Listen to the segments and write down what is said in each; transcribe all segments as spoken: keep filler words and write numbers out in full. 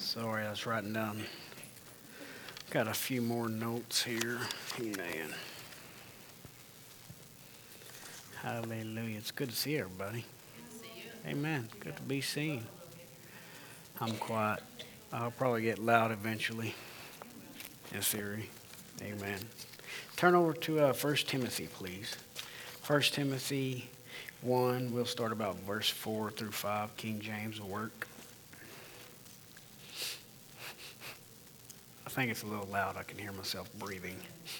Sorry, I was writing down. Got a few more notes here. Amen. Hallelujah. It's good to see everybody. Amen. Good to be seen. I'm quiet. I'll probably get loud eventually. In theory. Amen. Turn over to uh, First Timothy, please. First Timothy one. We'll start about verse four through five. King James will work. I think it's a little loud. I can hear myself breathing.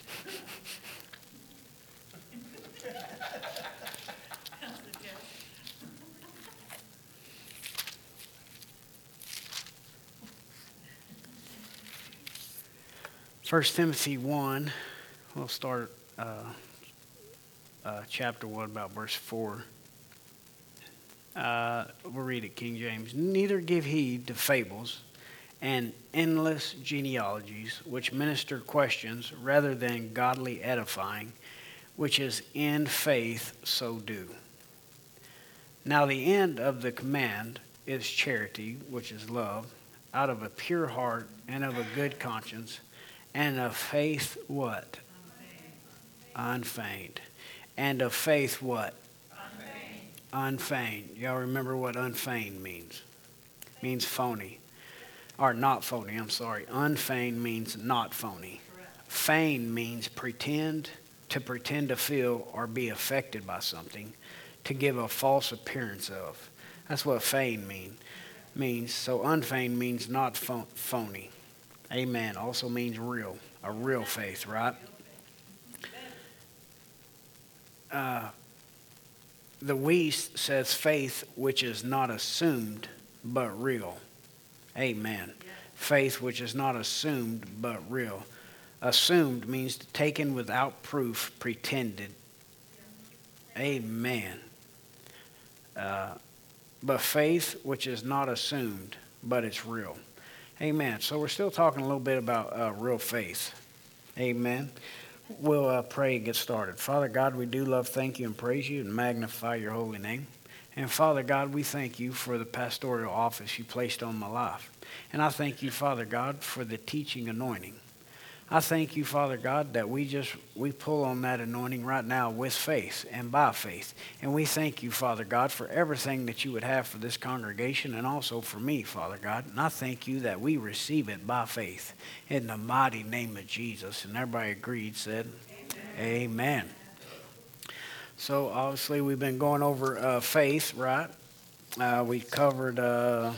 First Timothy one, we'll start uh, uh, chapter one, about verse four. Uh, we'll read it, King James. Neither give heed to fables and endless genealogies, which minister questions rather than godly edifying, which is in faith so do. Now the end of the command is charity, which is love, out of a pure heart and of a good conscience, and of faith what? Unfeigned. Unfeigned. And of faith what? Unfeigned. Unfeigned. Y'all remember what unfeigned means? It means phony. Or not phony, I'm sorry. Unfeigned means not phony. Correct. Feigned means pretend, to pretend to feel or be affected by something, to give a false appearance of. That's what feigned mean, means. So unfeigned means not pho- phony. Amen. Also means real, a real faith, right? Uh, the Weiss says faith which is not assumed but real. Amen. Faith which is not assumed but real. Assumed means taken without proof, pretended. Amen. Uh, but faith which is not assumed but it's real. Amen. So we're still talking a little bit about uh, real faith. Amen. We'll uh, pray and get started. Father God, we do love, thank you, and praise you and magnify your holy name. And Father God, we thank you for the pastoral office you placed on my life. And I thank you, Father God, for the teaching anointing. I thank you, Father God, that we just, we pull on that anointing right now with faith and by faith. And we thank you, Father God, for everything that you would have for this congregation and also for me, Father God. And I thank you that we receive it by faith in the mighty name of Jesus. And everybody agreed, said, Amen. Amen. So obviously we've been going over uh, faith, right? Uh, we covered uh,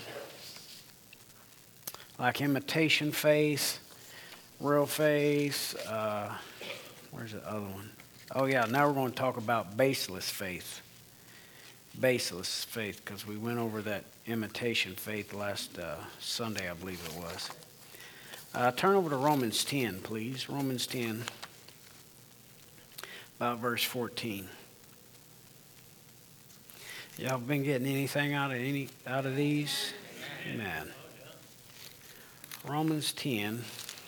like imitation faith, real faith. Uh, where's the other one? Oh yeah, now we're going to talk about baseless faith. Baseless faith, because we went over that imitation faith last uh, Sunday, I believe it was. Uh, turn over to Romans ten, please. Romans ten, about verse fourteen. Y'all been getting anything out of any out of these? Amen. Romans ten.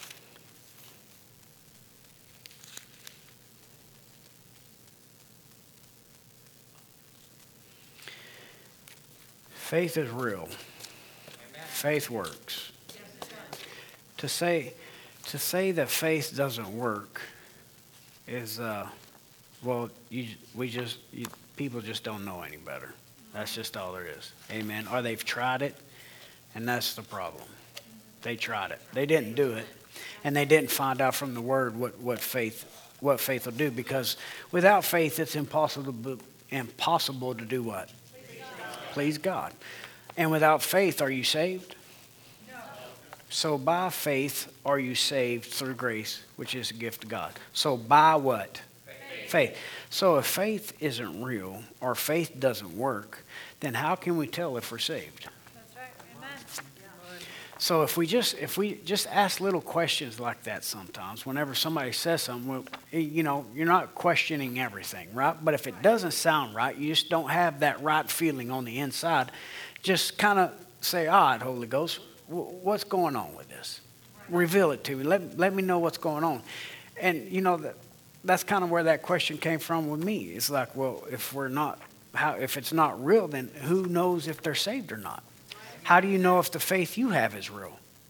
Faith is real. Faith works. To say to say that faith doesn't work is uh, well, you we just you, people just don't know any better. That's just all there is. Amen. Or they've tried it, and that's the problem. They tried it. They didn't do it, and they didn't find out from the Word what, what faith what faith will do. Because without faith, it's impossible to, impossible to do what? Please God. And without faith, are you saved? No. So by faith are you saved through grace, which is a gift of God. So by what? Faith. Faith. So if faith isn't real or faith doesn't work, then how can we tell if we're saved? That's right. Amen. So if we just if we just ask little questions like that sometimes, whenever somebody says something, well, you know, you're not questioning everything, right? But if it doesn't sound right, you just don't have that right feeling on the inside, just kind of say, all right, Holy Ghost, what's going on with this? Reveal it to me. Let, let me know what's going on. And, you know, that that's kind of where that question came from with me. It's like, well, if we're not, how, if it's not real, then who knows if they're saved or not? How do you know if the faith you have is real?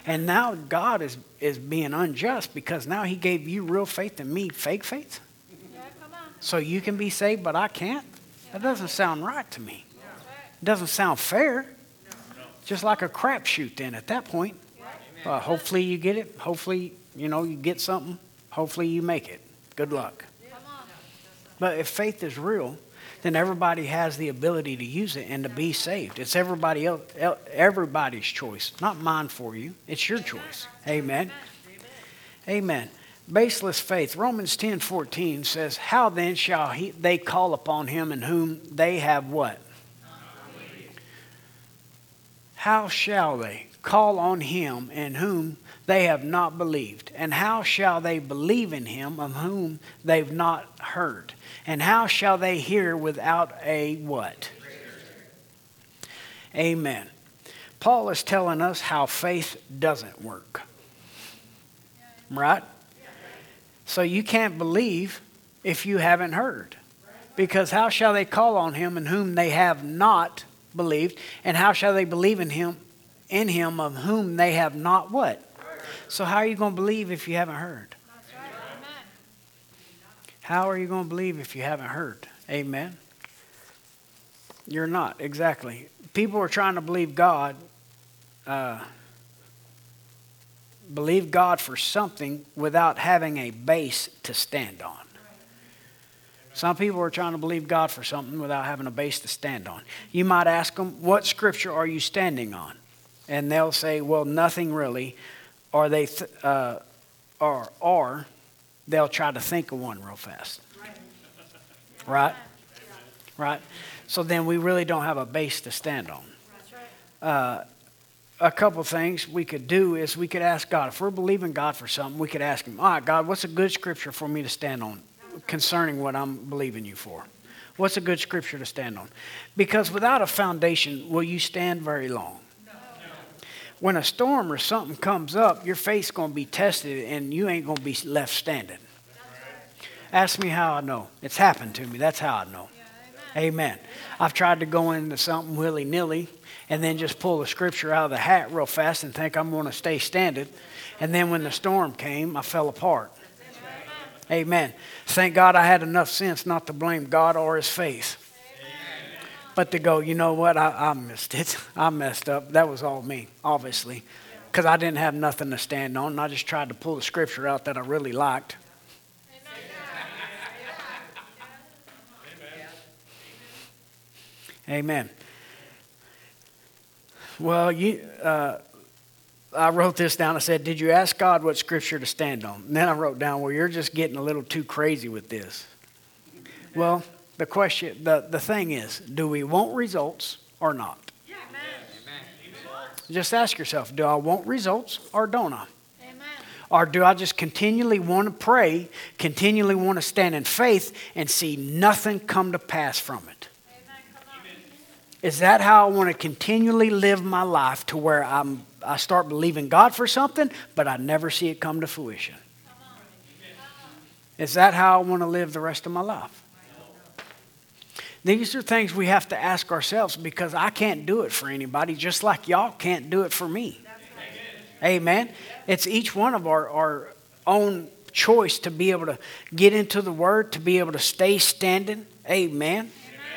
And now God is, is being unjust because now he gave you real faith and me fake faith. Yeah, come on. So you can be saved, but I can't? That doesn't sound right to me. That's right. It doesn't sound fair. Just like a crapshoot then at that point. Uh, hopefully you get it. Hopefully, you know, you get something. Hopefully you make it. Good luck. Come on. But if faith is real, then everybody has the ability to use it and to be saved. It's everybody else, everybody's choice, not mine for you. It's your choice. Amen. Amen. Baseless faith. Romans ten fourteen says, how then shall he, they call upon him in whom they have what? How shall they call on him in whom they have not believed? And how shall they believe in him of whom they've not heard? And how shall they hear without a what? Amen. Paul is telling us how faith doesn't work. Right? So you can't believe if you haven't heard. Because how shall they call on him in whom they have not believed? And how shall they believe in him, in him of whom they have not what? So how are you going to believe if you haven't heard? That's right. Amen. How are you going to believe if you haven't heard? Amen. You're not, exactly. People are trying to believe God, uh, believe God for something without having a base to stand on. Some people are trying to believe God for something without having a base to stand on. You might ask them, what scripture are you standing on? And they'll say, well, nothing really. Or they, th- uh, or, or they'll try to think of one real fast. Right? Right? So then we really don't have a base to stand on. That's right. Uh, a couple things we could do is we could ask God. If we're believing God for something, we could ask him, all right, God, what's a good scripture for me to stand on concerning what I'm believing you for? What's a good scripture to stand on? Because without a foundation, will you stand very long? When a storm or something comes up, your faith's going to be tested and you ain't going to be left standing. Ask me how I know. It's happened to me. That's how I know. Yeah, amen. Amen. I've tried to go into something willy-nilly and then just pull the scripture out of the hat real fast and think I'm going to stay standing. And then when the storm came, I fell apart. Amen. Thank God I had enough sense not to blame God or his faith. But to go, you know what, I, I missed it. I messed up. That was all me, obviously. Because I didn't have nothing to stand on. And I just tried to pull the scripture out that I really liked. Amen. Well, you, uh, I wrote this down. I said, did you ask God what scripture to stand on? And then I wrote down, well, you're just getting a little too crazy with this. Well, the question, the, the thing is, do we want results or not? Just ask yourself, do I want results or don't I? Amen. Or do I just continually want to pray, continually want to stand in faith and see nothing come to pass from it? Amen. Come on. Is that how I want to continually live my life to where I'm, I start believing God for something, but I never see it come to fruition? Is that how I want to live the rest of my life? These are things we have to ask ourselves because I can't do it for anybody, just like y'all can't do it for me. Amen. It's each one of our, our own choice to be able to get into the Word, to be able to stay standing. Amen.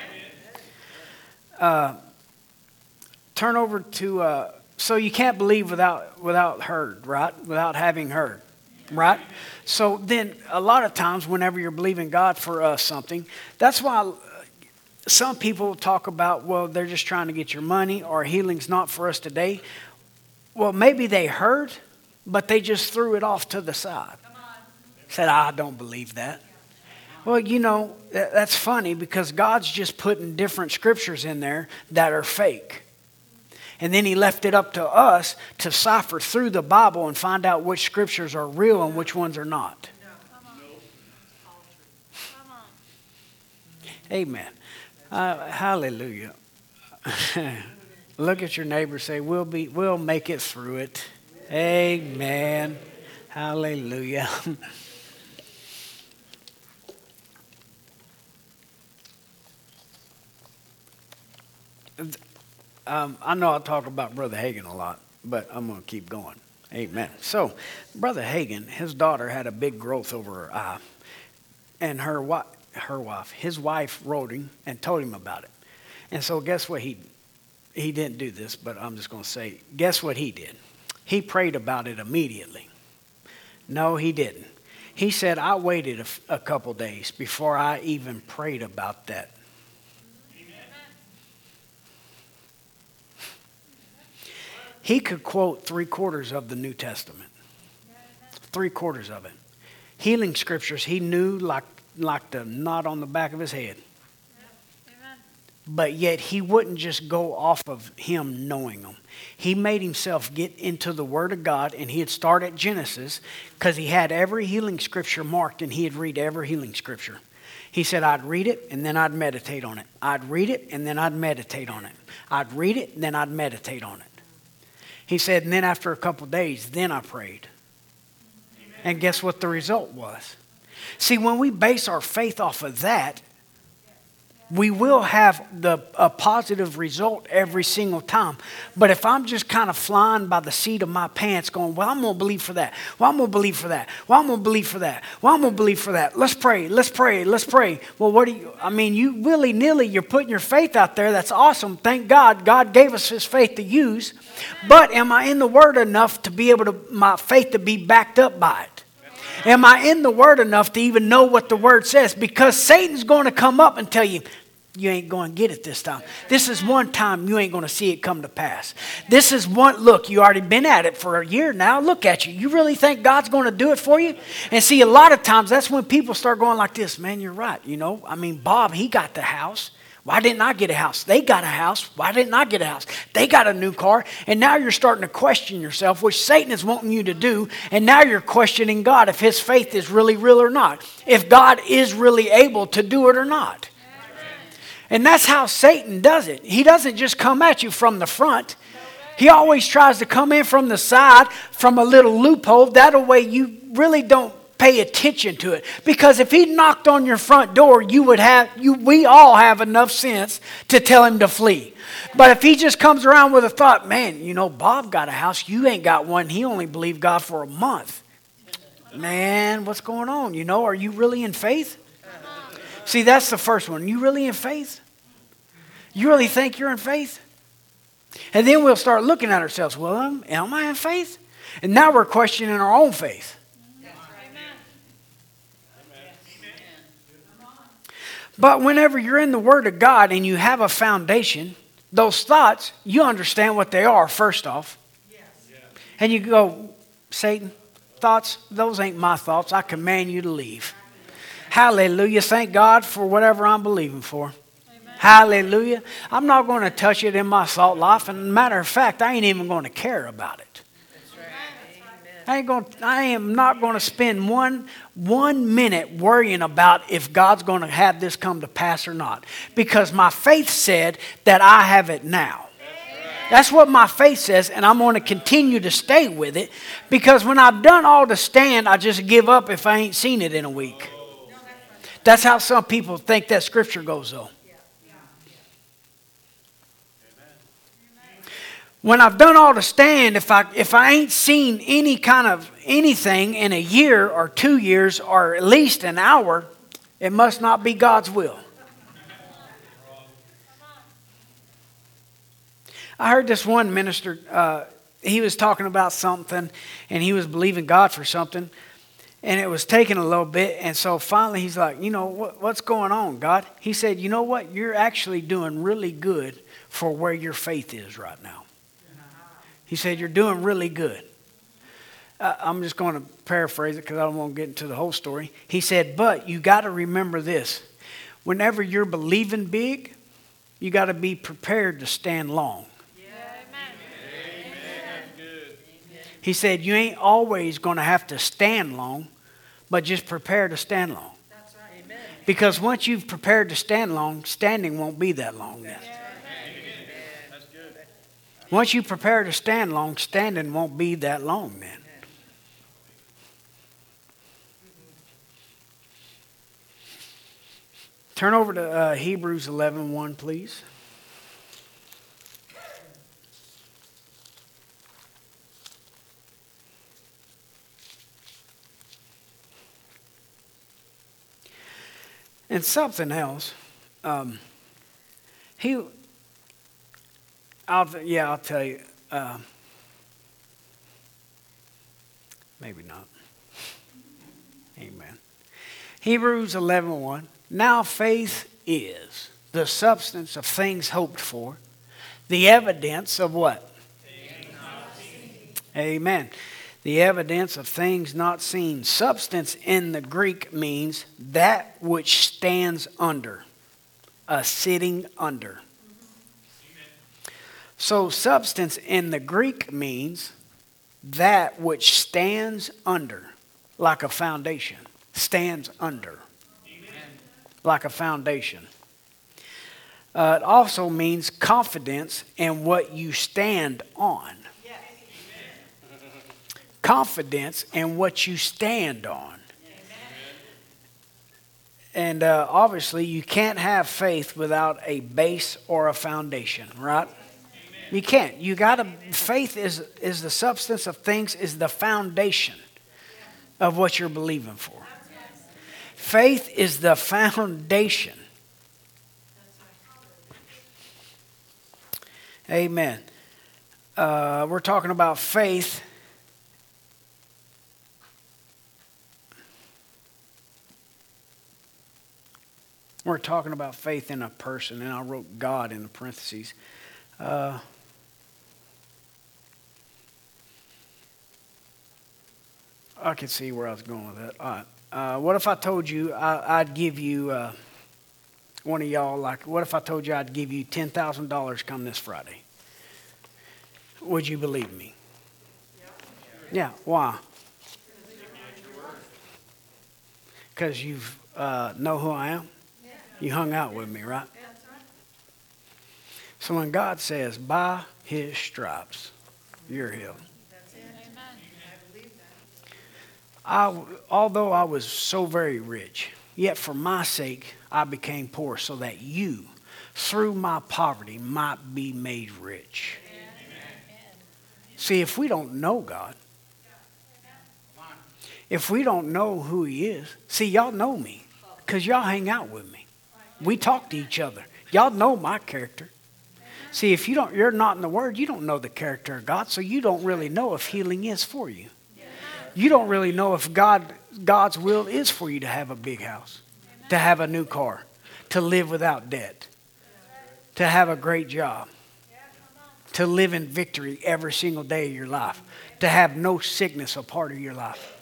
Uh, turn over to, uh, so you can't believe without without heard, right? Without having heard, right? So then a lot of times whenever you're believing God for uh, something, that's why some people talk about, well, they're just trying to get your money or healing's not for us today. Well, maybe they heard, but they just threw it off to the side. Said, I don't believe that. Well, you know, that's funny because God's just putting different scriptures in there that are fake. And then he left it up to us to cipher through the Bible and find out which scriptures are real and which ones are not. Amen. Uh, hallelujah. Look at your neighbor and say, we'll be, we'll make it through it. Amen. Hallelujah. um, I know I talk about Brother Hagin a lot, but I'm going to keep going. Amen. So, Brother Hagin, his daughter had a big growth over her eye. And her, wi- her wife, his wife wrote him and told him about it. And so guess what he he didn't do this, but I'm just going to say, guess what he did? He prayed about it immediately. No, he didn't. He said, I waited a, f- a couple days before I even prayed about that. He could quote three quarters of the New Testament. Three quarters of it. Healing scriptures he knew like, like the knot on the back of his head. But yet he wouldn't just go off of him knowing them. He made himself get into the Word of God, and he'd start at Genesis because he had every healing scripture marked, and he'd read every healing scripture. He said, I'd read it, and then I'd meditate on it. I'd read it, and then I'd meditate on it. I'd read it, and then I'd meditate on it. He said, and then after a couple of days, then I prayed. Amen. And guess what the result was? See, when we base our faith off of that, we will have the a positive result every single time. But if I'm just kind of flying by the seat of my pants going, well, I'm going to believe for that. Well, I'm going to believe for that. Well, I'm going to believe for that. Well, I'm going to believe for that. Let's pray. Let's pray. Let's pray. Well, what do you, I mean, you willy-nilly, you're putting your faith out there. That's awesome. Thank God. God gave us his faith to use. But am I in the Word enough to be able to, my faith to be backed up by it? Am I in the Word enough to even know what the Word says? Because Satan's going to come up and tell you, you ain't going to get it this time. This is one time you ain't going to see it come to pass. This is one, look, you already been at it for a year now. Look at you. You really think God's going to do it for you? And see, a lot of times that's when people start going like this. Man, you're right. You know, I mean, Bob, he got the house. Why didn't I get a house? They got a house. Why didn't I get a house? They got a new car. And now you're starting to question yourself, which Satan is wanting you to do. And now you're questioning God if his faith is really real or not. If God is really able to do it or not. And that's how Satan does it. He doesn't just come at you from the front. He always tries to come in from the side, from a little loophole. That way you really don't pay attention to it. Because if he knocked on your front door, you would have, you, we all have enough sense to tell him to flee. But if he just comes around with a thought, man, you know, Bob got a house, you ain't got one. He only believed God for a month. Man, what's going on? You know, are you really in faith? See, that's the first one. You really in faith? You really think you're in faith? And then we'll start looking at ourselves. Well, um, am I in faith? And now we're questioning our own faith. But whenever you're in the Word of God and you have a foundation, those thoughts, you understand what they are, first off. And you go, Satan, thoughts, those ain't my thoughts. I command you to leave. Hallelujah. Thank God for whatever I'm believing for. Amen. Hallelujah. I'm not going to touch it in my thought life. And matter of fact, I ain't even going to care about it. That's right. I ain't going. I am not going to spend one one minute worrying about if God's going to have this come to pass or not, because my faith said that I have it now. That's what my faith says, and I'm going to continue to stay with it, because when I've done all to stand, I just give up if I ain't seen it in a week. That's how some people think that scripture goes, though. When I've done all to stand, if I if I ain't seen any kind of anything in a year or two years or at least an hour, it must not be God's will. I heard this one minister, uh, he was talking about something, and he was believing God for something. And it was taking a little bit. And so finally he's like, you know, what, what's going on, God? He said, you know what? You're actually doing really good for where your faith is right now. He said, you're doing really good. Uh, I'm just going to paraphrase it because I don't want to get into the whole story. He said, but you got to remember this. Whenever you're believing big, you got to be prepared to stand long. He said, you ain't always going to have to stand long, but just prepare to stand long. That's right. Amen. Because once you've prepared to stand long, standing won't be that long then. Yeah. That's good. Once you prepare to stand long, standing won't be that long then. Turn over to uh, Hebrews eleven one, please. And something else. Um, he, I'll, yeah, I'll tell you. Uh, maybe not. Amen. Hebrews eleven one. Now faith is the substance of things hoped for, the evidence of what? Things not seen. Amen. The evidence of things not seen. Substance in the Greek means that which stands under, a sitting under. Amen. So substance in the Greek means that which stands under, like a foundation. Stands under. Amen. Like a foundation. Uh, it also means confidence in what you stand on. Yes. Confidence in what you stand on. Amen. And uh, obviously you can't have faith without a base or a foundation, right? Amen. You can't. You gotta. Faith is is the substance of things, is the foundation of what you're believing for. Faith is the foundation. Amen. Uh, we're talking about faith. We're talking about faith in a person, and I wrote God in the parentheses. Uh, I can see where I was going with that. All right. Uh, what if I told you I, I'd give you, uh, one of y'all, like, what if I told you I'd give you ten thousand dollars come this Friday? Would you believe me? Yeah. Why? Because you uh, know who I am? You hung out with me, right? So when God says, by his stripes, you're healed. I, although I was so very rich, yet for my sake I became poor, so that you, through my poverty, might be made rich. Amen. See, if we don't know God, if we don't know who he is, see, y'all know me because y'all hang out with me. We talk to each other. Y'all know my character. See, if you don't, you're not in the Word, you don't know the character of God, so you don't really know if healing is for you. You don't really know if God God's will is for you to have a big house, to have a new car, to live without debt, to have a great job, to live in victory every single day of your life, to have no sickness a part of your life.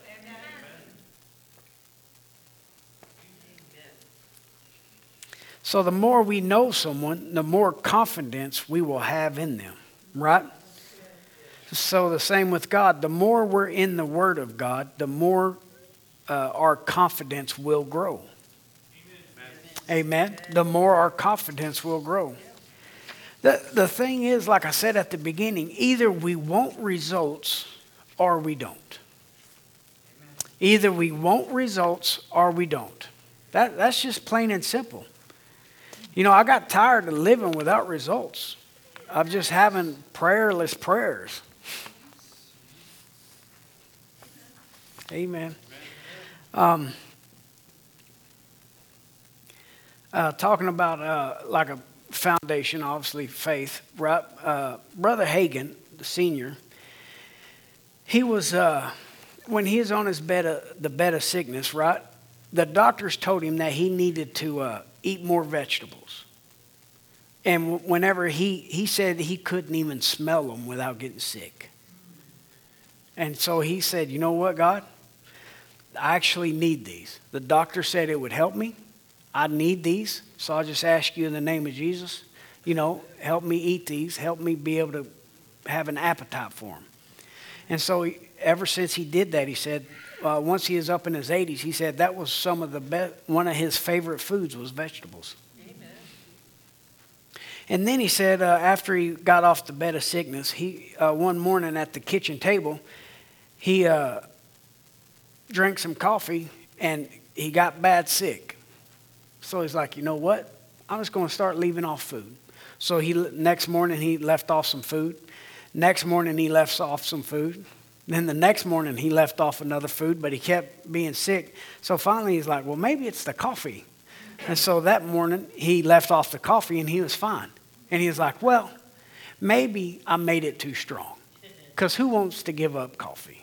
So the more we know someone, the more confidence we will have in them, right? So the same with God. The more we're in the Word of God, the more uh, our confidence will grow. Amen. Amen. The more our confidence will grow. The, the thing is, like I said at the beginning, either we want results or we don't. Either we want results or we don't. That, that's just plain and simple. You know, I got tired of living without results. Of just having prayerless prayers. Amen. Um, uh, talking about uh, like a foundation, obviously faith. Right? Uh, Brother Hagin, the senior, he was uh, when he was on his bed of the bed of sickness. Right, the doctors told him that he needed to uh, eat more vegetables. And whenever he he said he couldn't even smell them without getting sick. And so he said, you know what, God? I actually need these. The doctor said it would help me. I need these. So I'll just ask you in the name of Jesus, you know, help me eat these. Help me be able to have an appetite for them. And so he, ever since he did that, he said, uh, once he was up in his eighties, he said that was some of the best, one of his favorite foods was vegetables. Amen. And then he said, uh, after he got off the bed of sickness, he uh, one morning at the kitchen table, he uh, drank some coffee and he got bad sick. So he's like, you know what? I'm just going to start leaving off food. So he next morning he left off some food. Next morning he left off some food. Then the next morning he left off another food, but he kept being sick. So finally he's like, well, maybe it's the coffee. And so that morning, he left off the coffee and he was fine. And he was like, well, maybe I made it too strong. Because who wants to give up coffee?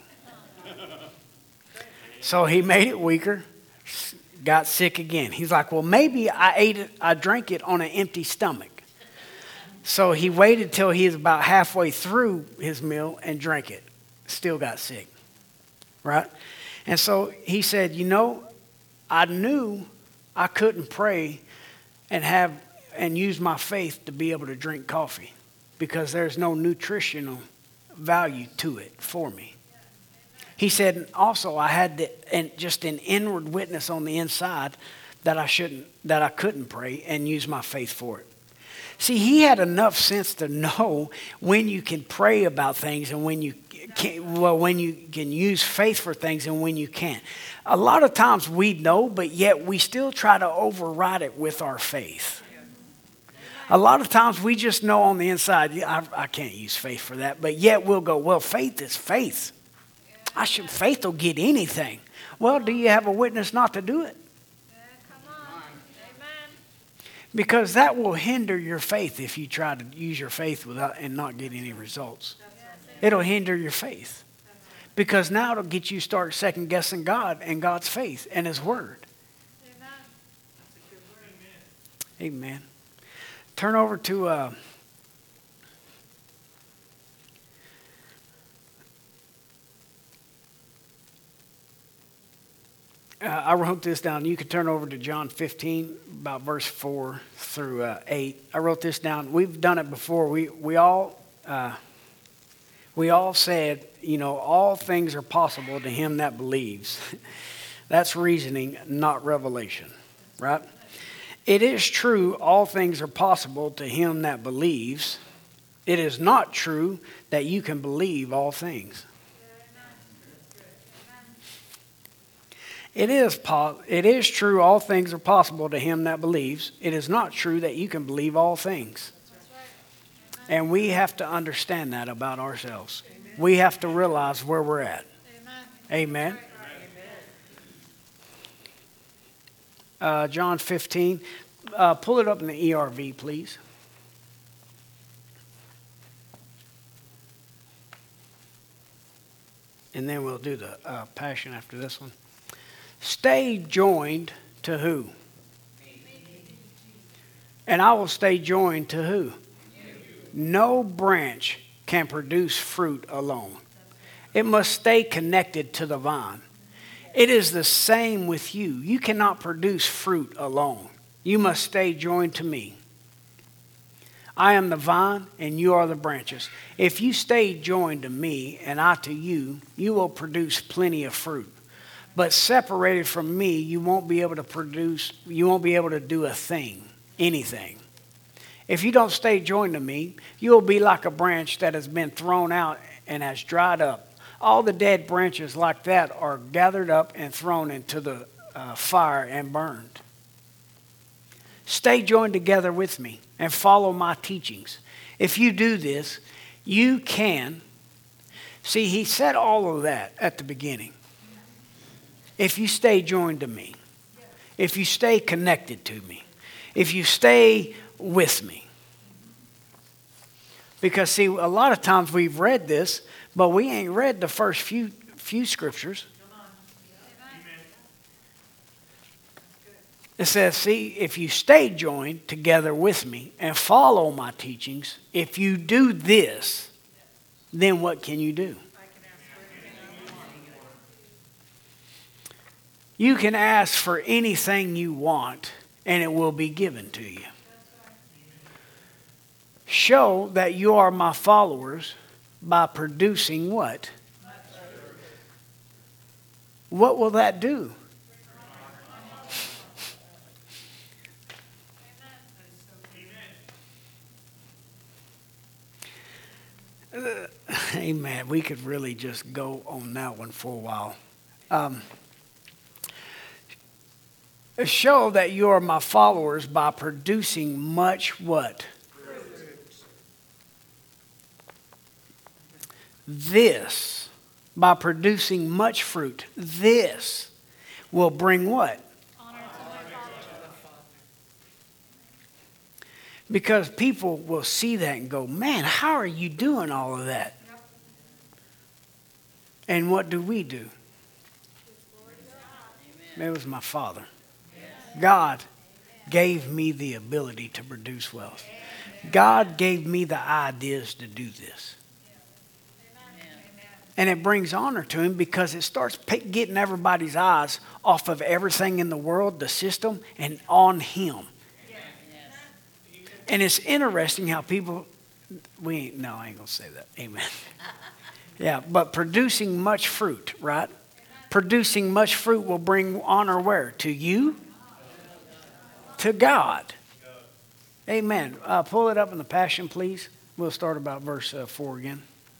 So he made it weaker, got sick again. He's like, well, maybe I ate it, I drank it on an empty stomach. So he waited till he was about halfway through his meal and drank it. Still got sick, right? And so he said, you know, I knew I couldn't pray and have and use my faith to be able to drink coffee because there's no nutritional value to it for me. He said, also, I had the, and just an inward witness on the inside that I shouldn't, that I couldn't pray and use my faith for it. See, he had enough sense to know when you can pray about things and when you can, well, when you can use faith for things and when you can't. A lot of times we know, but yet we still try to override it with our faith. A lot of times we just know on the inside, I, I can't use faith for that, but yet we'll go, well, faith is faith. I should, faith will get anything. Well, do you have a witness not to do it? Yeah, come on. Amen. Because that will hinder your faith if you try to use your faith without and not get any results. It'll hinder your faith. Because now it'll get you start second guessing God and God's faith and His Word. Amen. Amen. Turn over to uh, uh, I wrote this down. You could turn over to John fifteen, about verse four through uh, eight. I wrote this down. We've done it before. We we all uh, we all said, you know, all things are possible to him that believes. That's reasoning, not revelation, right? It is true, all things are possible to him that believes. It is not true that you can believe all things. It is, po- it is true, all things are possible to him that believes. It is not true that you can believe all things. And we have to understand that about ourselves. We have to realize where we're at. Amen. Amen. Uh, John fifteen. Uh, pull it up in the E R V, please. And then we'll do the uh, Passion after this one. Stay joined to who? And I will stay joined to who? No branch can produce fruit alone. It must stay connected to the vine. It is the same with you. You cannot produce fruit alone. You must stay joined to me. I am the vine and you are the branches. If you stay joined to me and I to you, you will produce plenty of fruit. But separated from me, you won't be able to produce, you won't be able to do a thing, anything. If you don't stay joined to me, you will be like a branch that has been thrown out and has dried up. All the dead branches like that are gathered up and thrown into the uh, fire and burned. Stay joined together with me and follow my teachings. If you do this, you can. See, he said all of that at the beginning. If you stay joined to me, if you stay connected to me, if you stay with me. Because, see, a lot of times we've read this, but we ain't read the first few few scriptures. It says, see, if you stay joined together with me and follow my teachings, if you do this, then what can you do? You can ask for anything you want, and it will be given to you. Show that you are my followers by producing what? What will that do? Uh, amen. We could really just go on that one for a while. Um, show that you are my followers by producing much what? This, by producing much fruit, this will bring what? Honor to my Father. Because people will see that and go, man, how are you doing all of that? Yep. And what do we do? It was my Father. Yes. God gave me the ability to produce wealth. God gave me the ideas to do this. And it brings honor to him because it starts getting everybody's eyes off of everything in the world, the system, and on him. And it's interesting how people, we ain't, no, I ain't going to say that. Amen. Yeah, but producing much fruit, right? Producing much fruit will bring honor where? To you? To God. Amen. Uh, pull it up in the Passion, please. We'll start about verse uh, four again.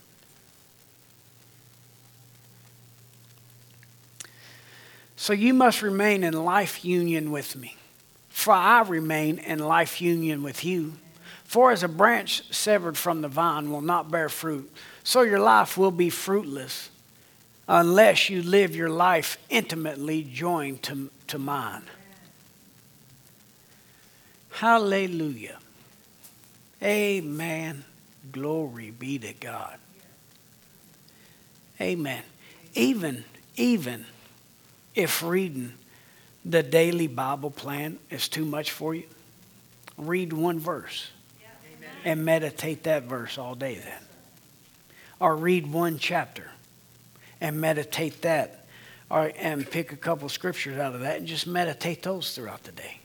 So you must remain in life union with me, for I remain in life union with you. For as a branch severed from the vine will not bear fruit, so your life will be fruitless unless you live your life intimately joined to, to mine. Hallelujah. Amen. Glory be to God. Amen. Even, even if reading the daily Bible plan is too much for you, read one verse and meditate that verse all day then. Or read one chapter and meditate that. Or, and pick a couple scriptures out of that and just meditate those throughout the day.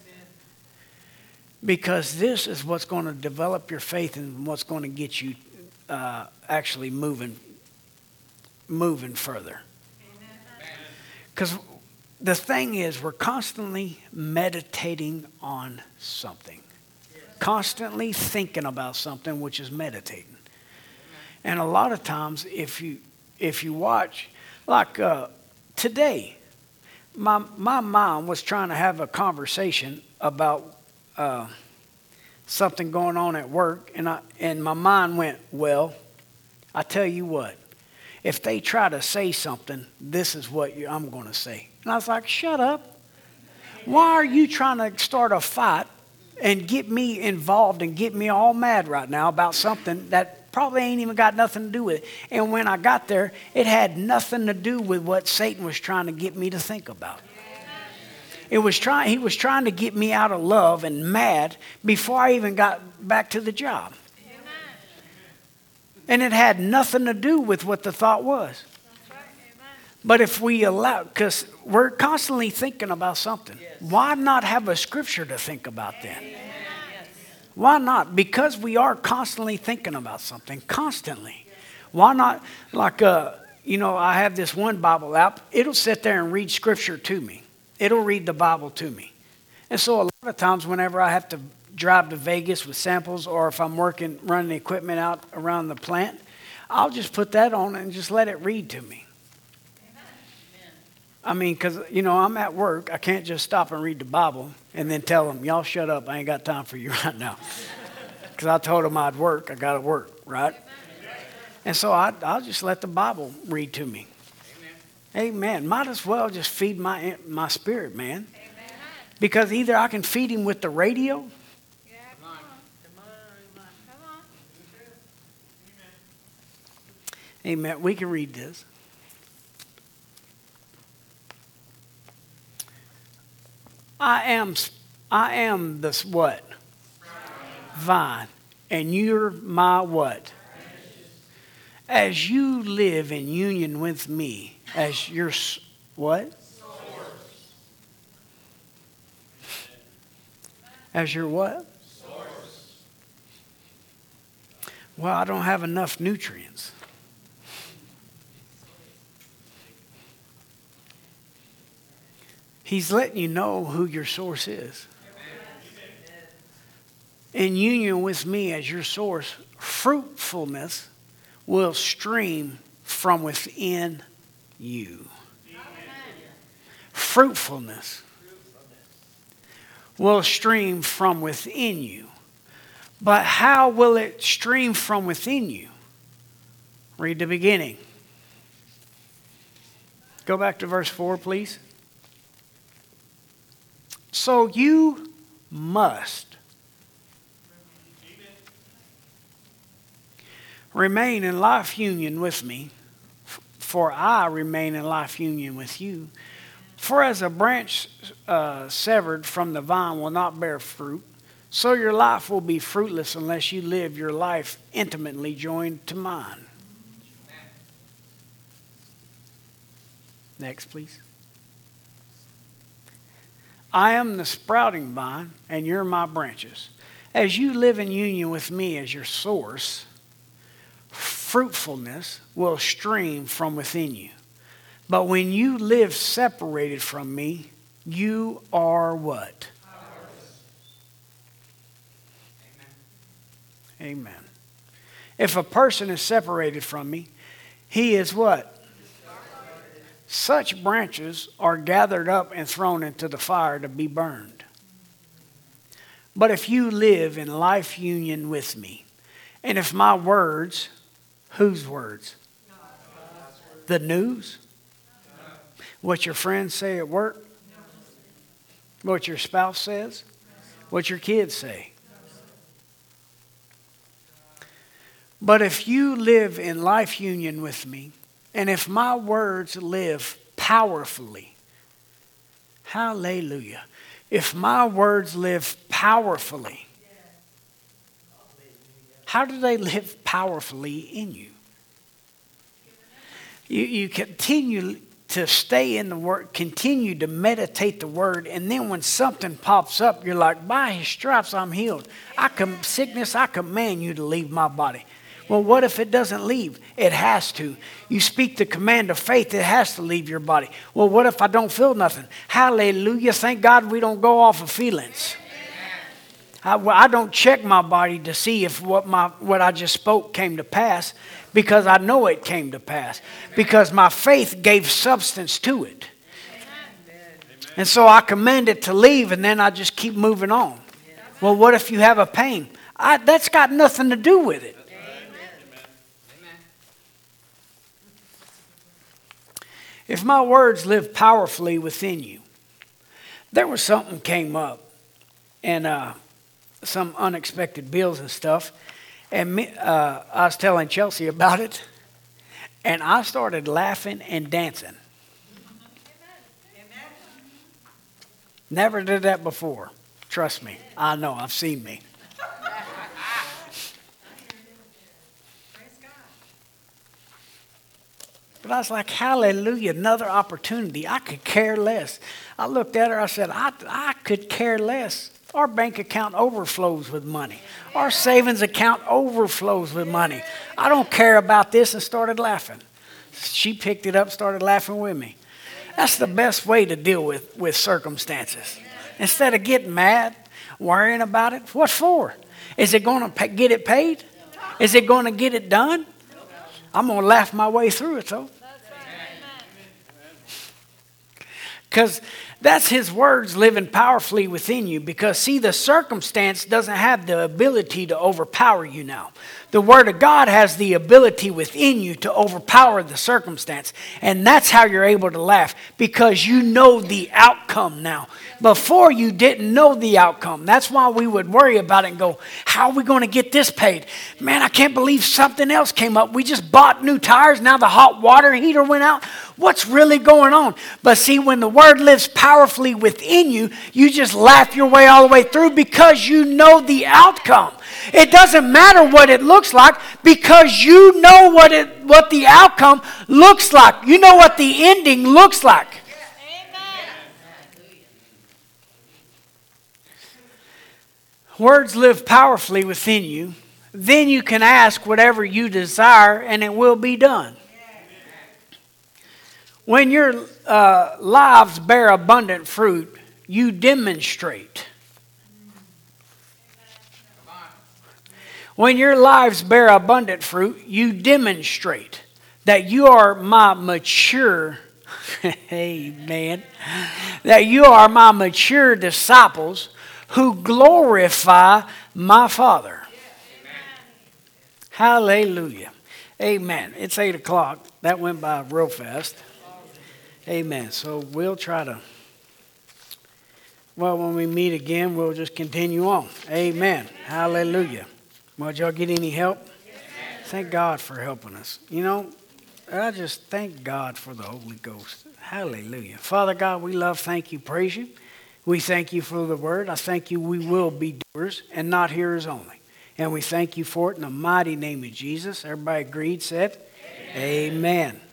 Because this is what's going to develop your faith and what's going to get you uh, actually moving, moving further. Because the thing is, we're constantly meditating on something. Constantly thinking about something, which is meditating. And a lot of times, if you if you watch, like uh, today, my my mom was trying to have a conversation about uh, something going on at work, and I and my mind went, well, I tell you what, if they try to say something, this is what you, I'm going to say. And I was like, shut up. Why are you trying to start a fight and get me involved and get me all mad right now about something that probably ain't even got nothing to do with it? And when I got there, it had nothing to do with what Satan was trying to get me to think about. It was trying, he was trying to get me out of love and mad before I even got back to the job. And it had nothing to do with what the thought was. But if we allow, because we're constantly thinking about something, why not have a scripture to think about then? Why not? Because we are constantly thinking about something, constantly. Why not, like, uh, you know, I have this one Bible app. It'll sit there and read scripture to me. It'll read the Bible to me. And so a lot of times whenever I have to drive to Vegas with samples, or if I'm working, running the equipment out around the plant, I'll just put that on and just let it read to me. I mean, because, you know, I'm at work. I can't just stop and read the Bible and then tell them, y'all shut up. I ain't got time for you right now. Because I told them I'd work. I got to work, right? And so I, I'll just let the Bible read to me. Amen. Amen. Might as well just feed my, my spirit, man. Amen. Because either I can feed him with the radio. Yeah, come on. Come on. Come on. Amen. We can read this. I am, I am this what? Vine. And you're my what? As you live in union with me, as your what? Source. As your what? Source. Well, I don't have enough nutrients. He's letting you know who your source is. In union with me as your source, fruitfulness will stream from within you. Fruitfulness will stream from within you. But how will it stream from within you? Read the beginning. Go back to verse four, please. So you must Remain in life union with me, for I remain in life union with you. For as a branch uh, severed from the vine will not bear fruit, so your life will be fruitless unless you live your life intimately joined to mine. Next, please. I am the sprouting vine, and you're my branches. As you live in union with me as your source, fruitfulness will stream from within you. But when you live separated from me, you are what? Amen. Amen. If a person is separated from me, he is what? Such branches are gathered up and thrown into the fire to be burned. But if you live in life union with me, and if my words, whose words? The news? What your friends say at work? What your spouse says? What your kids say? But if you live in life union with me, and if my words live powerfully, hallelujah, if my words live powerfully, how do they live powerfully in you? You, you continue to stay in the Word, continue to meditate the Word, and then when something pops up, you're like, by His stripes I'm healed. I com- sickness, I command you to leave my body. Well, what if it doesn't leave? It has to. You speak the command of faith, it has to leave your body. Well, what if I don't feel nothing? Hallelujah. Thank God we don't go off of feelings. I, well, I don't check my body to see if what my what I just spoke came to pass, because I know it came to pass. Because my faith gave substance to it. And so I command it to leave, and then I just keep moving on. Well, what if you have a pain? I, that's got nothing to do with it. If my words live powerfully within you, there was something came up, and uh, some unexpected bills and stuff, and me, uh, I was telling Chelsea about it, and I started laughing and dancing. Amen. Never did that before. Trust me, I know. I've seen me. But I was like, hallelujah, another opportunity. I could care less. I looked at her, I said, I, I could care less. Our bank account overflows with money. Our savings account overflows with money. I don't care about this, and started laughing. She picked it up, started laughing with me. That's the best way to deal with, with circumstances. Instead of getting mad, worrying about it, what for? Is it going to get it paid? Is it going to get it done? I'm going to laugh my way through it, though. Because that's His words living powerfully within you. Because, see, the circumstance doesn't have the ability to overpower you now. The Word of God has the ability within you to overpower the circumstance. And that's how you're able to laugh. Because you know the outcome now. Before, you didn't know the outcome. That's why we would worry about it and go, how are we going to get this paid? Man, I can't believe something else came up. We just bought new tires. Now the hot water heater went out. What's really going on? But see, when the Word lives powerfully within you, you just laugh your way all the way through because you know the outcome. It doesn't matter what it looks like because you know what it what the outcome looks like. You know what the ending looks like. Words live powerfully within you. Then you can ask whatever you desire and it will be done. When your uh, lives bear abundant fruit, you demonstrate. When your lives bear abundant fruit, you demonstrate that you are my mature, amen, that you are my mature disciples who glorify my Father. Hallelujah. Amen. It's eight o'clock. That went by real fast. Amen. So we'll try to, well, when we meet again, we'll just continue on. Amen. Hallelujah. Well, did y'all get any help? Thank God for helping us. You know, I just thank God for the Holy Ghost. Hallelujah. Father God, we love, thank you, praise you. We thank you for the word. I thank you we will be doers and not hearers only. And we thank you for it in the mighty name of Jesus. Everybody agreed, said, Amen. Amen.